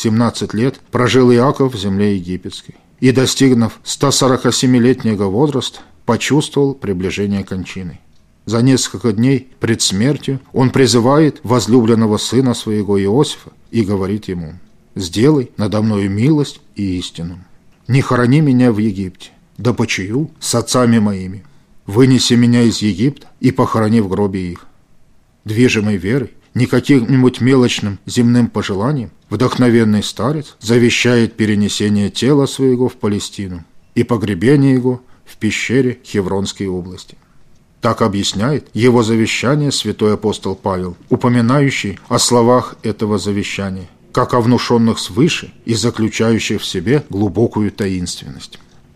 17 лет прожил Иаков в земле египетской и, достигнув 147-летнего возраста, почувствовал приближение кончины. За несколько дней пред смертью он призывает возлюбленного сына своего Иосифа и говорит ему: «Сделай надо мною милость и истину. Не хорони меня в Египте, да почию с отцами моими. Вынеси меня из Египта и похорони в гробе их». Движимой верой, не каким-нибудь мелочным земным пожеланием, вдохновенный старец завещает перенесение тела своего в Палестину и погребение его в пещере Хевронской области. Так объясняет его завещание святой апостол Павел, упоминающий о словах этого завещания, как о внушенных свыше и заключающих в себе глубокую таинственность.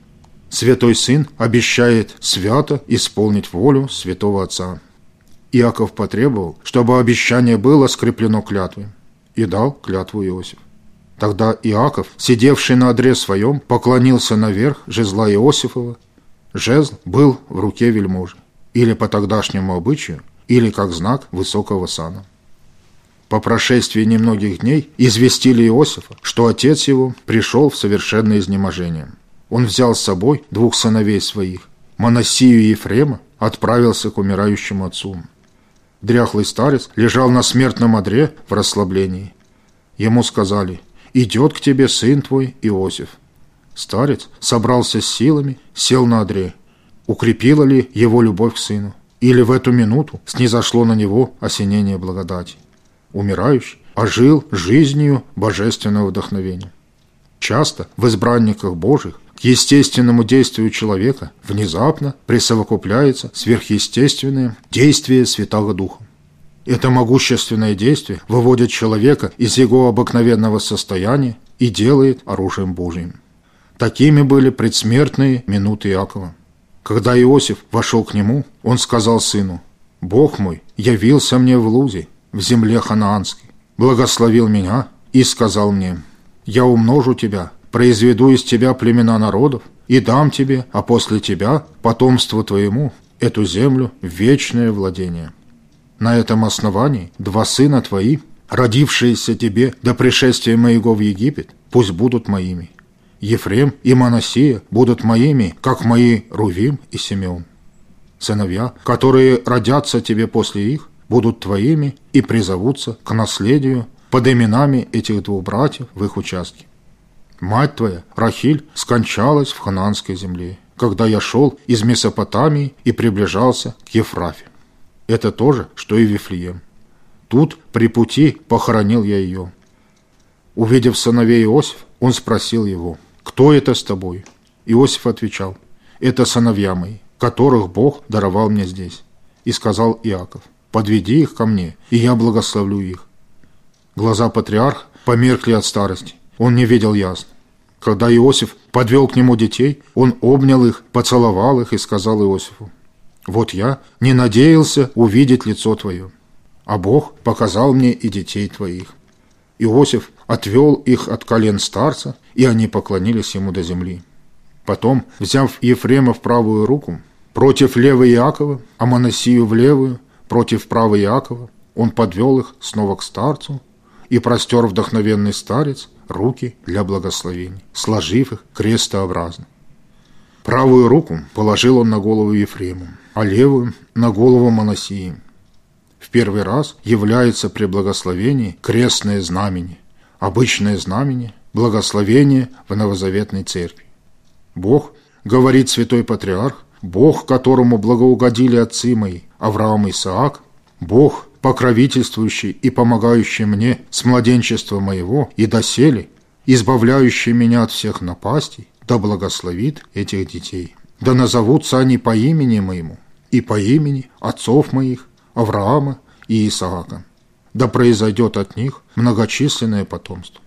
Святой Сын обещает свято исполнить волю святого Отца. Иаков потребовал, чтобы обещание было скреплено клятвой, и дал клятву Иосиф. Тогда Иаков, сидевший на одре своем, поклонился наверх жезла Иосифова. Жезл был в руке вельможи, или по тогдашнему обычаю, или как знак высокого сана. По прошествии немногих дней известили Иосифа, что отец его пришел в совершенное изнеможение. Он взял с собой 2 сыновей своих, Манассию и Ефрема, отправился к умирающему отцу. Дряхлый старец лежал на смертном одре в расслаблении. Ему сказали: «Идет к тебе сын твой Иосиф». Старец собрался с силами, сел на одре. Укрепила ли его любовь к сыну? Или в эту минуту снизошло на него осенение благодати? Умирающий ожил жизнью божественного вдохновения. Часто в избранниках Божьих к естественному действию человека внезапно присовокупляется сверхъестественное действие Святого Духа. Это могущественное действие выводит человека из его обыкновенного состояния и делает оружием Божьим. Такими были предсмертные минуты Иакова. Когда Иосиф вошел к нему, он сказал сыну: «Бог мой явился мне в Лузе, в земле ханаанской, благословил меня и сказал мне: я умножу тебя, произведу из тебя племена народов и дам тебе, а после тебя, потомству твоему, эту землю в вечное владение. На этом основании 2 сына твои, родившиеся тебе до пришествия моего в Египет, пусть будут моими. Ефрем и Манассия будут моими, как мои Рувим и Симеон. Сыновья, которые родятся тебе после их, будут твоими и призовутся к наследию под именами этих 2 братьев в их участке. Мать твоя, Рахиль, скончалась в ханаанской земле, когда я шел из Месопотамии и приближался к Ефрафе. Это то же, что и Вифлеем. Тут при пути похоронил я ее». Увидев сыновей Иосиф, он спросил его: «Кто это с тобой?» Иосиф отвечал: «Это сыновья мои, которых Бог даровал мне здесь». И сказал Иаков: «Подведи их ко мне, и я благословлю их». Глаза патриарха померкли от старости, он не видел ясно. Когда Иосиф подвел к нему детей, он обнял их, поцеловал их и сказал Иосифу: «Вот я не надеялся увидеть лицо твое, а Бог показал мне и детей твоих». Иосиф отвел их от колен старца, и они поклонились ему до земли. Потом, взяв Ефрема в правую руку, против левой Иакова, а Манассию в левую, против правой Иакова, он подвел их снова к старцу, и простер вдохновенный старец руки для благословений, сложив их крестообразно. Правую руку положил он на голову Ефрему, а левую – на голову Манассии. В первый раз является при благословении крестное знамение, обычное знамение, благословение в новозаветной церкви. Бог, говорит святой патриарх, Бог, которому благоугодили отцы мои, Авраам и Исаак, Бог, покровительствующий и помогающий мне с младенчества моего и доселе, избавляющий меня от всех напастей, да благословит этих детей. Да назовутся они по имени моему и по имени отцов моих, Авраама и Исаака. Да произойдет от них многочисленное потомство.